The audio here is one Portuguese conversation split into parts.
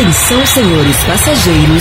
Atenção, senhores passageiros.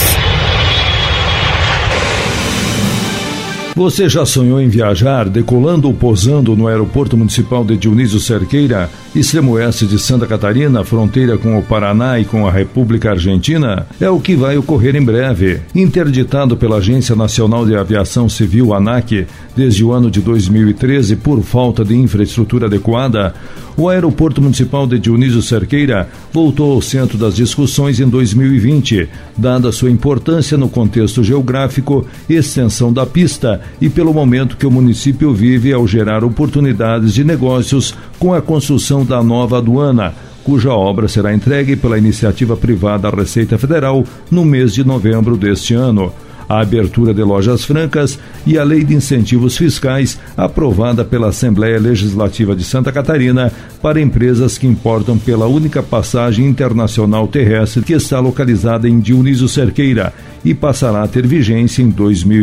Você já sonhou em viajar decolando ou pousando no Aeroporto Municipal de Dionísio Cerqueira, extremo oeste de Santa Catarina, fronteira com o Paraná e com a República Argentina? É o que vai ocorrer em breve. Interditado pela Agência Nacional de Aviação Civil, ANAC, desde o ano de 2013 por falta de infraestrutura adequada, o Aeroporto Municipal de Dionísio Cerqueira voltou ao centro das discussões em 2020, dada sua importância no contexto geográfico, extensão da pista e pelo momento que o município vive ao gerar oportunidades de negócios com a construção da nova aduana, cuja obra será entregue pela iniciativa privada Receita Federal no mês de novembro deste ano. A abertura de lojas francas e a Lei de Incentivos Fiscais, aprovada pela Assembleia Legislativa de Santa Catarina para empresas que importam pela única passagem internacional terrestre que está localizada em Dionísio Cerqueira e passará a ter vigência em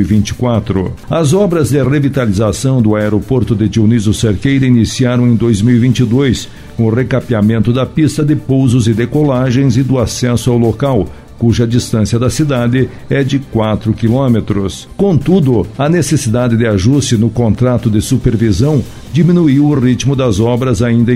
2024. As obras de revitalização do aeroporto de Dionísio Cerqueira iniciaram em 2022, com o recapeamento da pista de pousos e decolagens e do acesso ao local, cuja distância da cidade é de 4 quilômetros. Contudo, a necessidade de ajuste no contrato de supervisão diminuiu o ritmo das obras ainda em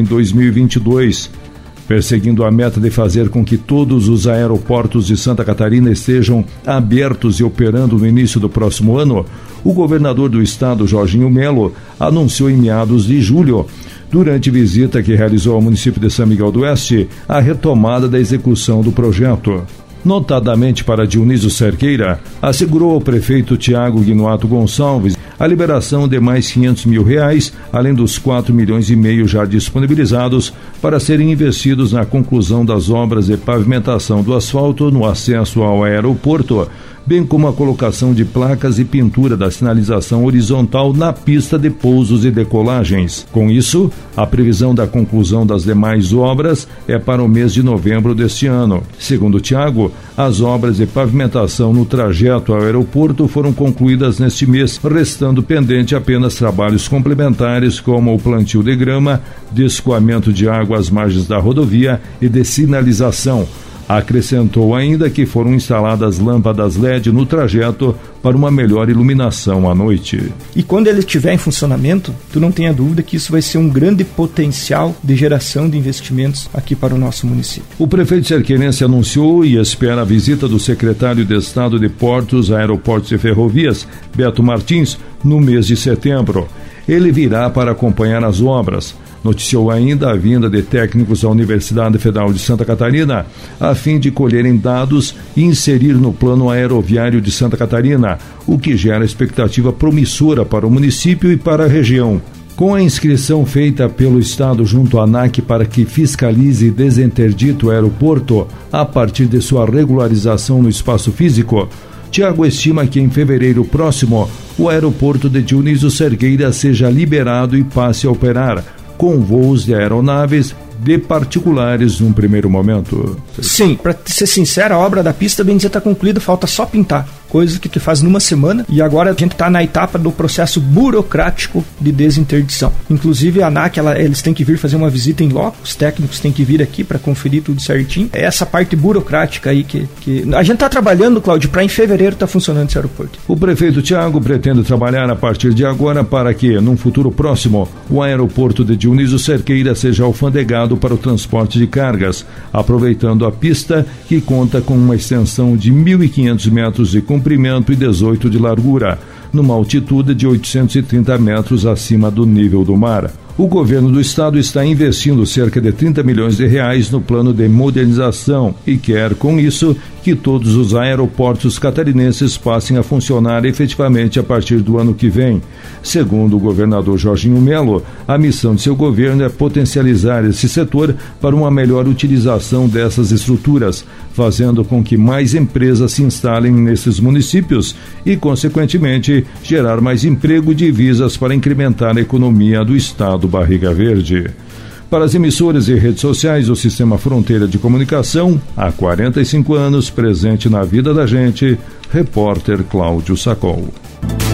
2022. Perseguindo a meta de fazer com que todos os aeroportos de Santa Catarina estejam abertos e operando no início do próximo ano, o governador do estado, Jorginho Melo, anunciou em meados de julho, durante visita que realizou ao município de São Miguel do Oeste, a retomada da execução do projeto. Notadamente para Dionísio Cerqueira, assegurou ao prefeito Tiago Guinoato Gonçalves a liberação de mais R$500 mil, além dos 4,5 milhões já disponibilizados para serem investidos na conclusão das obras de pavimentação do asfalto no acesso ao aeroporto, bem como a colocação de placas e pintura da sinalização horizontal na pista de pousos e decolagens. Com isso, a previsão da conclusão das demais obras é para o mês de novembro deste ano. Segundo Tiago, as obras de pavimentação no trajeto ao aeroporto foram concluídas neste mês, restando pendente apenas trabalhos complementares como o plantio de grama, de escoamento de água às margens da rodovia e de sinalização. Acrescentou ainda que foram instaladas lâmpadas LED no trajeto para uma melhor iluminação à noite. E quando ele estiver em funcionamento, tu não tenha dúvida que isso vai ser um grande potencial de geração de investimentos aqui para o nosso município. O prefeito cerqueirense anunciou e espera a visita do secretário de Estado de Portos, Aeroportos e Ferrovias, Beto Martins, no mês de setembro. Ele virá para acompanhar as obras. Noticiou ainda a vinda de técnicos da Universidade Federal de Santa Catarina, a fim de colherem dados e inserir no plano aeroviário de Santa Catarina, o que gera expectativa promissora para o município e para a região. Com a inscrição feita pelo Estado junto à ANAC para que fiscalize e desinterdite o aeroporto a partir de sua regularização no espaço físico, Tiago estima que em fevereiro próximo o aeroporto de Dionísio Cerqueira seja liberado e passe a operar, com voos de aeronaves de particulares num primeiro momento. Sim, para ser sincero, a obra da pista, bem dizer, está concluída, falta só pintar, coisa que faz numa semana, e agora a gente está na etapa do processo burocrático de desinterdição. Inclusive a ANAC, eles têm que vir fazer uma visita em loco, os técnicos têm que vir aqui para conferir tudo certinho. É essa parte burocrática aí que a gente está trabalhando, Cláudio, para em fevereiro estar funcionando esse aeroporto. O prefeito Tiago pretende trabalhar a partir de agora para que, num futuro próximo, o aeroporto de Dionísio Cerqueira seja alfandegado para o transporte de cargas, aproveitando a pista que conta com uma extensão de 1.500 metros de comprimento e 18 de largura, numa altitude de 830 metros acima do nível do mar. O governo do estado está investindo cerca de R$30 milhões no plano de modernização e quer, com isso, que todos os aeroportos catarinenses passem a funcionar efetivamente a partir do ano que vem. Segundo o governador Jorginho Melo, a missão de seu governo é potencializar esse setor para uma melhor utilização dessas estruturas, fazendo com que mais empresas se instalem nesses municípios e, consequentemente, gerar mais emprego e divisas para incrementar a economia do estado Barriga Verde. Para as emissoras e redes sociais do Sistema Fronteira de Comunicação, há 45 anos, presente na vida da gente, repórter Cláudio Sacol.